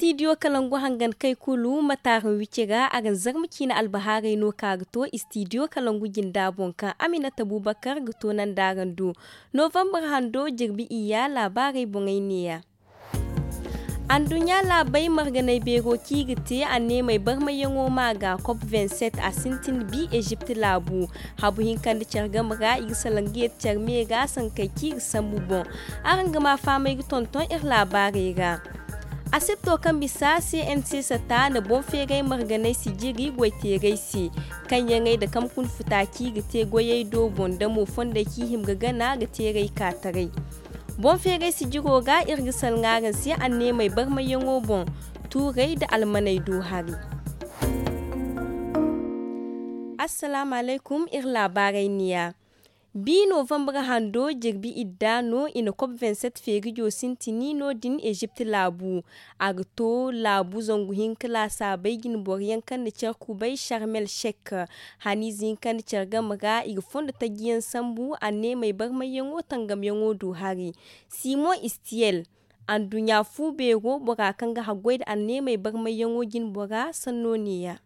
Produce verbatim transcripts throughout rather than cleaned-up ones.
Studio Kalangu hangan kai kulu matarin wikira a ganzar muki na albahari no kagto Studio Kalangu ginda bonka Aminata Bubakar gato nan darandu. November hando jirbi iya labarai bungainiya. An dunya labai marganai bego kigite an ne mai bar mai yango maga COP vingt-sept a sintin bi Egypt labu. Habu hinkan da cargam ga igsalangi carme ga san kai kig sambu bon. Arangama famai tonton ir labarai ga. Asipto kan bisa C N C sata na bon fegai marganai si jiri gwaitegai si kan yangai da kam kun futaki gite goyai do bon da mo fonda ki him gana ga terai katarai. Bon fegai si jiro ga irgisal ngagan si an ne mai bar mai yango bon turai da almanai do hari. Assalamu alaikum ir labarai niya. bi November hando jirbi iddano ina COP vingt-sept ferijo sintini no din Egypt labu agto labu zongu hinkla sabai gin boryan kan da charku bai Sharm el Sheikh hani zin kan charga maga iga fonda tagiyan sambu anne mai bar mai yango tangam yango do hari Simo Istiel an dunya fu bego boga kan ga hagwai anne mai bar mai yango gin boga sannoniya.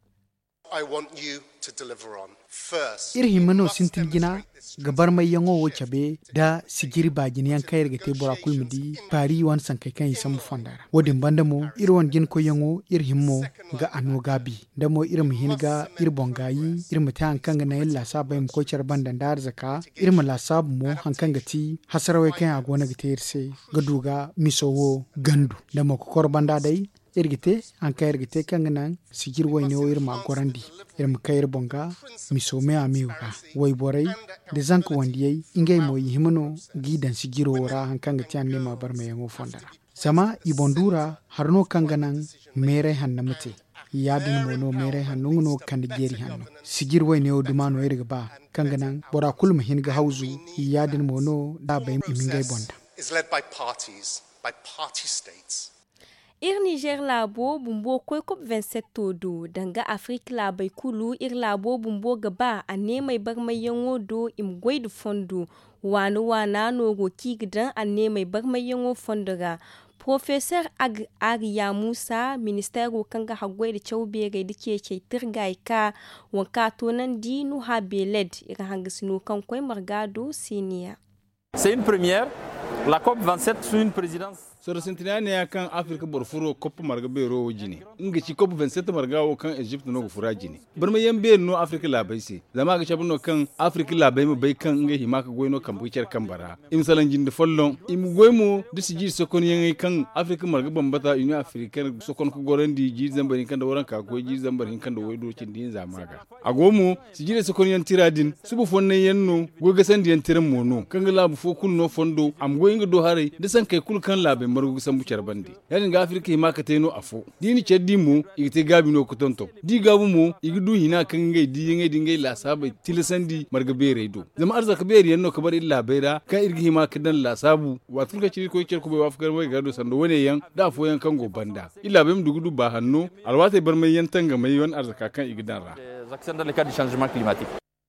I want you to deliver on. First, ir himano sintil gina gabar mai yango wo chabe da sigiri bagin yan kayar ga te bora kulmudi pari wan san kai kan isam fondara wodin banda mo ir wan gin ko yango ir himmo ga ano gabi da mo ir muhinga ir bongayi ir mutan kan ga nayin la sabai mu ko char bandan dar zaka ir mu la sab mo hankan ga ti hasarawe kan agona ga te irse ga duga misowo gandu da mo ko banda dai irgite an ka irgite kan nan sigir wayne o irma gorandi irma kayir bonga misome amiuga way boray de zank wandiyai ingay mo yihimano gidan sigiro wora han kan gati an nema bar me yango fondara sama ibondura harno kanganan mere hannamate yadin mono mere hannu no kan jeri hannu sigir wayne o dumano irga ba kanganan bora kulma hinga hauzu yadin mono da bay imingay bonda is led by parties, by party states. Ir Niger labo bumbo koi COP vingt-sept todo danga Afrique labai kulu ir labo bumbo gaba a ne mai bar mai yango do im gwaidu fondo wani wana no go kigidan a ne mai bar mai yango fondora. Professor Ag Ariya Musa ministero kanga hagwai da chaube ga dike ke tirgai ka wanka tonan di nu ha beled ir hangisino kan koi margado senior. C'est une première. La COP vingt-sept sous une présidence. Sor sentinane ya kan Afrika borfuro COP marga bero jini. Inga ci COP vingt-sept marga wo kan Egypt no fura jini. Barma yambe no Afrika labai se. Zama ga chabno kan Afrika labai mu bai kan inga himaka goyno kan bucer kan bara. Im salan jinde follon im goymo disi ji sokon yangai kan Afrika marga bambata Union Africaine sokon ko gorandi ji zambarin kan da waran ka ko ji zambarin kan da waido cin din zamaga. Agomo si ji sokon yan tiradin subu fonne yanno goga san diyan tiran mono. Kan ga labu fo kun no fondo am goyinga do hare disan kai kul kan labai margu san bucar bandi yani ga Afrika ma ka teno afo dini ceddi mu igite gabi no kutonto di gabu mu igdu hina kan ngai di ngai di ngai la sabai tilisandi marga bere do zama arzaka bere yanno ka bar illa beira ka irgi hima ka dan la sabu wa tulka ci ko cer ko be wafkar mai gado sando wone yan da fo yan kan go banda illa bem dugudu ba hanno alwate bar mai yan tanga mai wan arzaka kan igdan ra Les actions dans le cadre du changement climatique.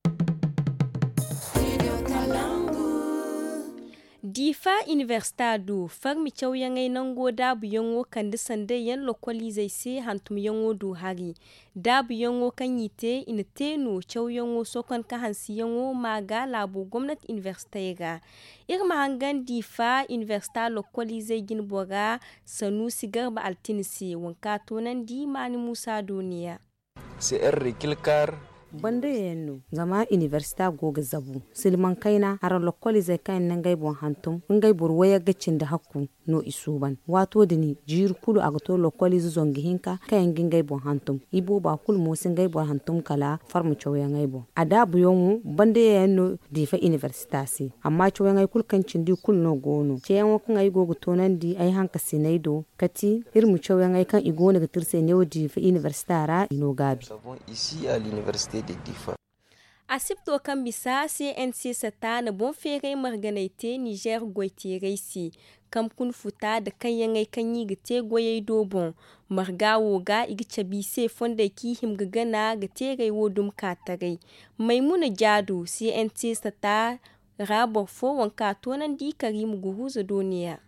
Difa Universitado farmi cew yangai nango dabu yango kandi sande yan lokoli zai se hantum yango du hari dabu yango kan yite ina teno cew yango sokon ka hansi yango maga labo gwamnati universitaiga irma hangan Difa Universita lokoli zai gin boga Sanusi Garba Altinisi wanka tonan di mani Musa duniya c'est un recalcar banda yanno zama universita goga zabu silman kaina har lokoli zai kain nan gai bon hantum ngai bur waya gacin da hakku no isuban wato dini jir kulu agato lokoli zongi hinka kayan gingai bon hantum ibo ba kul mo sin gai bon hantum kala farmu choya ngai bon adabu yongu banda yanno Difa universita si amma choya ngai kul kancin di kul no gono ce yan wakun ai gogo tonan di ai hanka sinaido kati irmu choya ngai kan igona ga tirse ne Difa universita ra ino gabi ici à l'université de Difa. Asipto kan bisa C N C sata na bon fere marganaite Niger goite reisi kam kun futa da kan yangai kan yi gite goye dobon margawo ga igice bise fonda ki him gana ga tere wodum katarai Maimuna Jadu C N C sata rabor fo wanka tonan di Karim Guhuza duniya.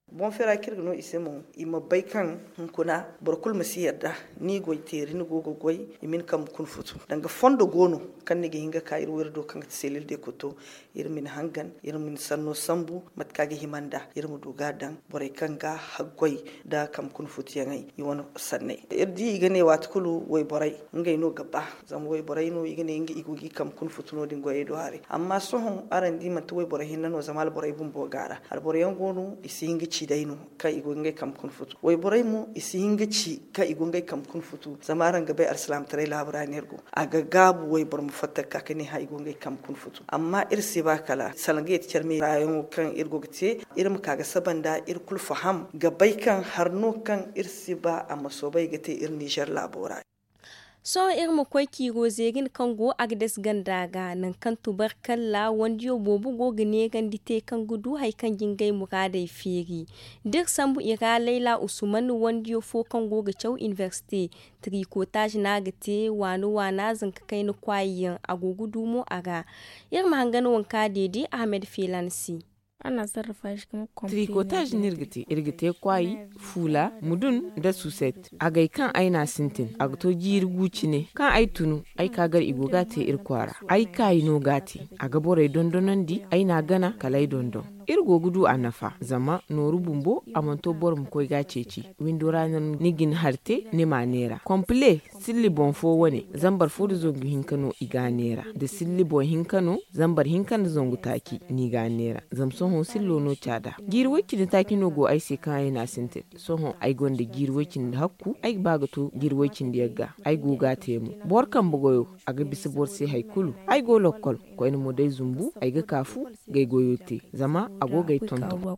bon fera kirga no isemo ima baikan hunkuna borkul masiyarda ni goy teri ni gogo goy imin kam kun futu danga fondo gono kan ni hinga ka ir werdo kan selil de koto ir min hangan ir min sanno sambu matkage himanda ir mu duga dan boray kanga haggoy da kam kun futu yangai iwono sanne ir di igane watkulu way boray ngay no gaba zam way boray no igane inga igugi kam kun futu no dingo e do hari amma sohon arandi man to way boray hinno zamal boray bumbo gara al boray ngono isi hinga ci daino ka igongai kam kun futu way boray mu isi hinga ci ka igongai kam kun futu zamaran gabe arslam tare labra nergo aga gabu way bor mu fatta ka kani ha igongai kam kun futu amma irsi ba kala salange ti cermi rayon kan irgo gite irim kaga sabanda ir kul faham gabai kan harno kan irsi ba amma so bai gite ir Niger labora so irmu kwai kigo zegin kango agdes gandaga nan kan tubarkalla wandiyo bobu gogine gandite kan gudu hay kan jingai muradai feri duk sambu ira Laila Usman wandiyo fo kan goga chau university tricotage nagate wanu wana zanka kai no kwayin agogudu mu aga irma hangan wanka dede Ahmed Filansi ana sarrafa shi kuma tricotage nirgite irgite kwai fula mudun da suset agai kan aina sintin agto jir guci ne kan ai tunu ai kagar igoga te irkwara ai kai no gati aga bore dondonon di aina gana kalai dondon irgo gudu a nafa zama noru bumbo amanto borum koy gaceci windora nan nigin harte ne manera komple silli bon fo wone zambar fo zongu hinkano iganera de silli bon hinkano zambar hinkano zongu taki ni ganera zamson ho sillo no chada girweki de taki no go ai se kai na sinte so ho ai gonde girweki da hakku ai bagato girweki da yagga ai go gatemu borkan bugoyo aga bisi borse haikulu ai go lokol ko en mo dai zumbu ai ga kafu gai goyote zama agogai tonto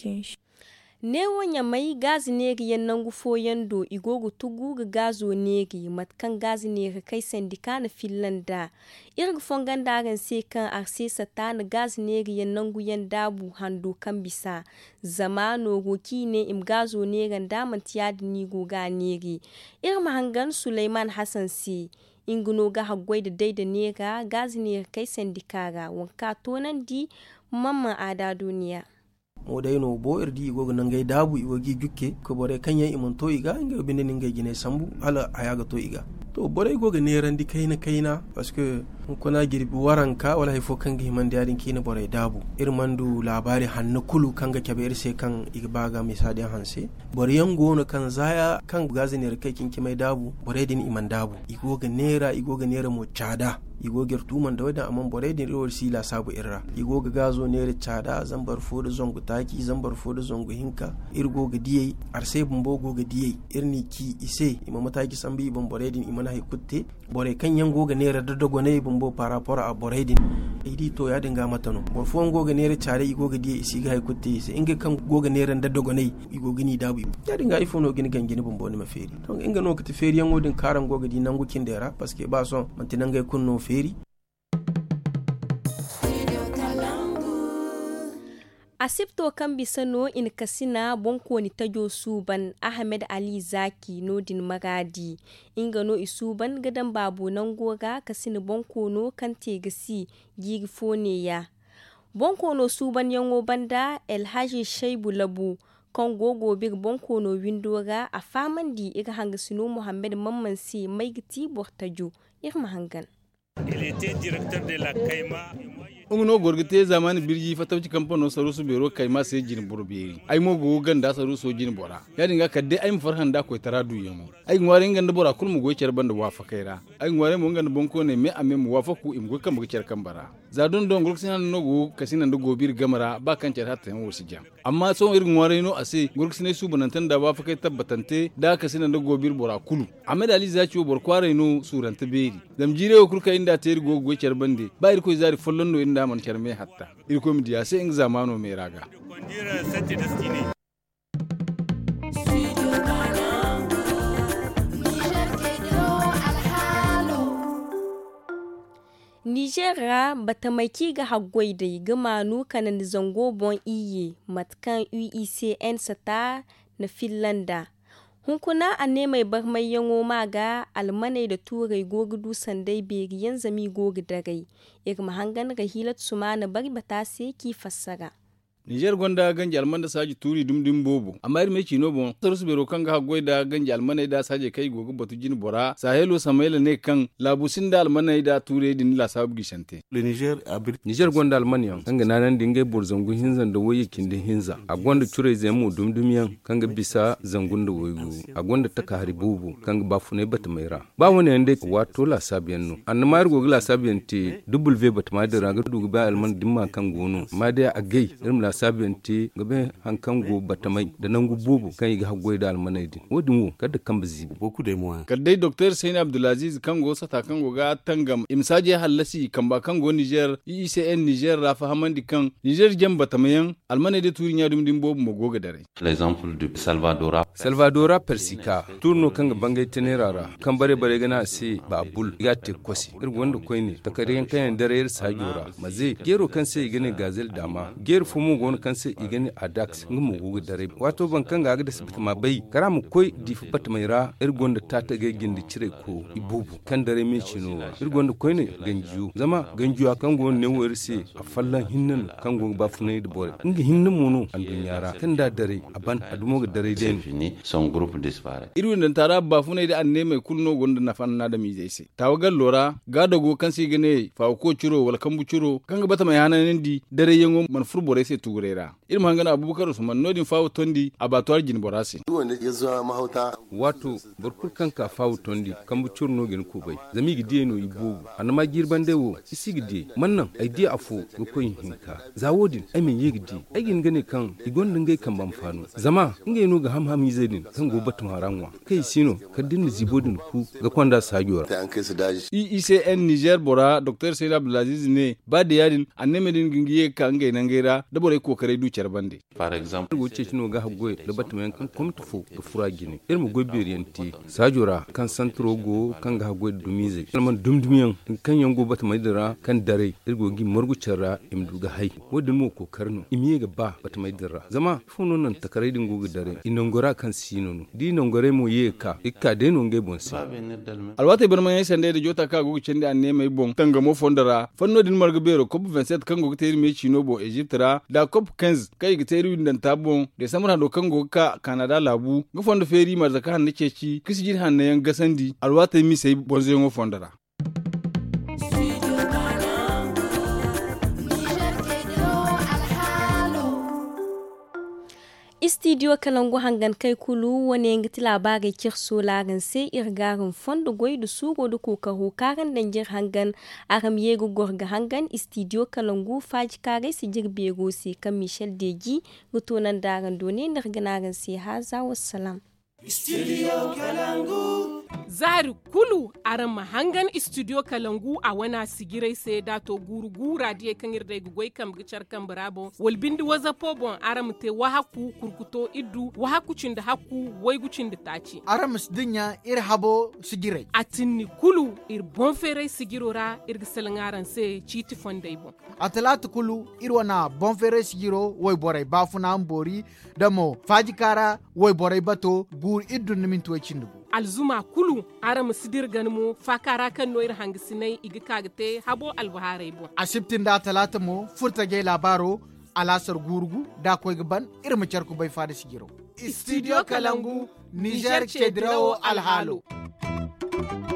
ne wonya mai gazi negi yannan gufo yando igogo tugu ga gazo negi matkan gazi negi kai sandika na Finlanda irga fongan dagan se kan arsesa ta na gazi negi yannan gu yandabu hando kan bisa zamano goki ne im gazo negan daman tiyadi ni goga negi irma hangan Suleiman Hassan si inguno ga hagwai da daida nega gazi negi kai sandika ga wanka tonan di mamman ada duniya mo dai no bo irdi igo nan gai dabu igo gi jukke ko bore kanya imonto iga ngai binde ni ngai gine sambu hala ayaga to iga to bore igo ga ne randi kaina kaina parce que kuna girbi waranka wala hay fo kanga himande yadin kina bore dabu irmandu labari hannu kulu kanga kebe irse kan igbaga misadi hanse bore yango no kan zaya kan gazini kai kin kimai dabu bore din iman dabu igo ga nera igo ga nera mo chada igo gertu man da wadan amman bore din rewol sila sabu irra igo ga gazo nera chada zambar fo da zongu taki zambar fo da zongu hinka irgo ga diyai arse bumbo go ga diyai irni ki ise imam mataki sambi bon bore din iman hay kutte bore kan yango ga nera da dogo ne bumbo para para a bore din idi to ya dinga mata no bor fo go ga nera chare igo ga diyai isi ga hay kutte ise inga kan go ga nera da dogo ne igo gini dabu ya dinga ifo no gini gangini bumbo ni maferi to inga no kati feri yango din karan go ga di nangu kindera parce que ba so mantinanga kunno feri asibto kan bisano in kasina bonko ni tajo suban Ahmed Ali Zaki no din magadi inga no isuban gadan babu nan goga kasina bonko no kan tegasi gigi fone ya bonko no suban yango banda El Haji Shaibu Labu kan gogo big bonko no windoga a famandi iga hanga sino Muhammad Mamman si maigiti bortajo irma hangan. Il était directeur de la Caïma. Unguno gorgite zamani birji fatawci kampano sarusu bero kaima sai jin burberi ai mo go ganda saruso jin bora ya dinga kadde ai mu farhan da ko taradu yamo ai ngware nganda bora kulmu go cer banda wafa kaira ai ngware mo nganda bonko ne me ame mu wafa ku im go kam go cer kambara za don don gurksin no go kasina ndo go bir gamara ba kan cer hatta mo si jam amma so irin ngware no ase gurksin su banantan da wafa kai tabbatante da kasina ndo go bir bora kulu Ahmed Ali Zaki bor kware no suranta beri dam jire o kurka inda ter go go cer bande ba ir ko zari follondo inda man kerme hatta irko mi diya sai in zamano mai raga Nijera bata maiki ga hagwai da gama nukanan zango bon iye matkan U E C N sata na Finlanda. Hunkuna a ne mai bar mai yango maga almanai da turai gogudu sandai beriyan zami gogu dagai. Irma hangan ga hilat suma na bari bata sai ki fassara. Niger gonda ganji almanda saji turi dum dim bobo amma ir me kino bon sarus bero kan ga goida ganji almana da saje kai gogo batu jin bora sahelo samaila ne kan labusin da almana da ture din la sabu gishante le Niger abir Niger gonda almaniyan kanga nanan dingai bor zangu hinzan da waye kinde hinza a gonda ture zemu dum dum yan kanga bisa zangun da wayu a gonda taka hari bobo kanga bafune bata maira ba wani ande wato la sabiyan no an ma gogo la sabiyan te w bata ma da raga dugu ba alman dimma kan gono ma da a gai irin la sabenti gabe hankan go batamai da nan gububu kan yi hagoi da almanai din wodin wo kada kan bazi boku da mu kadai Doctor Saini Abdulaziz kan go sata kan go ga tangam imsaje hallasi kan ba kan go Niger I C N Niger rafa hamandi kan Niger jam batamayan almanai da turinya dum dim bobu mo goga dare l'exemple de Salvadora Salvadora Persica turno kan ga bangai tenerara kan bare bare gana se ba bul ga te kosi ir wanda koi ne takariyan kan dare ir sajora maze gero kan sai gane gazel dama ger fumu gon kan sai igani adax ngumu gugu dare wato ban kan ga da sibita ma bai karamu koi difu pat mai ra ir gonda tata ga gindi cire ko ibubu kan dare me chino ir gonda koi ne ganju zama ganju kan gon ne wori se a fallan hinnan kan gon ba funai da bore inga hinnan mono an dunyara kan da dare aban adumo ga dare den fini son groupe disparaît irin dan tara ba funai da an ne mai kulno gonda na fanna da mi zai tawagal lora ga dago kan sai gane fa ko ciro wal kan bu ciro kan ga bata mai hananin di dare yango man furbore sai tugurera irin hangana Abubakar Usman nodin fawo tondi abatuwar gin borase wanda ya zo mahauta wato burkul kanka fawo tondi kan bu curno gin kubai zami gidiye no ibobu anama girban dewo isi gidiye mannan ai dia afo ko yin hinka zawodin ai men yigidi ai gin gane kan igon dingai kan ban fano zama inga no ga hamham yizedin kan go batun haranwa kai sino ka dinna zibodin ku ga kwanda sagiwar ta an kai su daji I C N Niger bora Doctor Saini Abdulaziz ne ba da yadin anneme din gingiye kan ga nan gaira da bore kokare duciyar bande par exemple wuce kino ga hagoy da batman kan komtufo da fura gine irmu gobiriyanti sajora kan santrogo kan ga hagoy dumize kalman dumdumiyan kan yango batmai dara kan dare irgo gi morgucara imdu ga hay wodin mo ko karno imiye ga ba batmai dara zama funo nan takarai din gogo dare inongora kan sinono di nongore mo yeka ikka de no ngai bonse alwata barman yayin sande da jota ka gogo cende anne mai bon tanga mo fondara fanno din marga bero cop vingt-sept kan gogo teri me chinobo egyptra da cop quinze kai ga teri dan tabon da samura do kan gogo ka canada labu go fondo feri marzaka han nake ci kisijin hanne yan gasandi alwata mi sai bonze ngo fondara Studio Kalangu hangan kai kulu wani ngati labarai kirso lagan sai irgarin fondo goy da sugo da kuka hukaran danjir hangan aram yego gorga hangan Studio Kalangu faji kare si jirbe gosi kan Michel Deji gutonan daran done nirganaran sai haza wassalam. Studio Kalangu Zari kulu aran mahangan Studio Kalangu a wana sigirai sai dato gurgura die kan irde gugoi kam gicar kan brabo walbindi waza pobon aram te wahaku kurkuto iddu wahaku cinda haku wai gucin da taci aram sdinya ir habo sigirai atinni kulu ir bon fere sigirora ir gisalangaran sai citi fondai bon atalatu kulu ir wana bon fere sigiro wai borai bafuna ambori damo fajikara wai borai bato gur iddu nimin tuwa cindugu alzuma kulu aram sidir ganmo fakara kan noir hangisinai igi kagte habo albaharai bon asibtin da talata mo furta ge labaro alasar gurgu da koy gaban irma charku bai fada sigiro Studio Kalangu Niger Chedrao Alhalo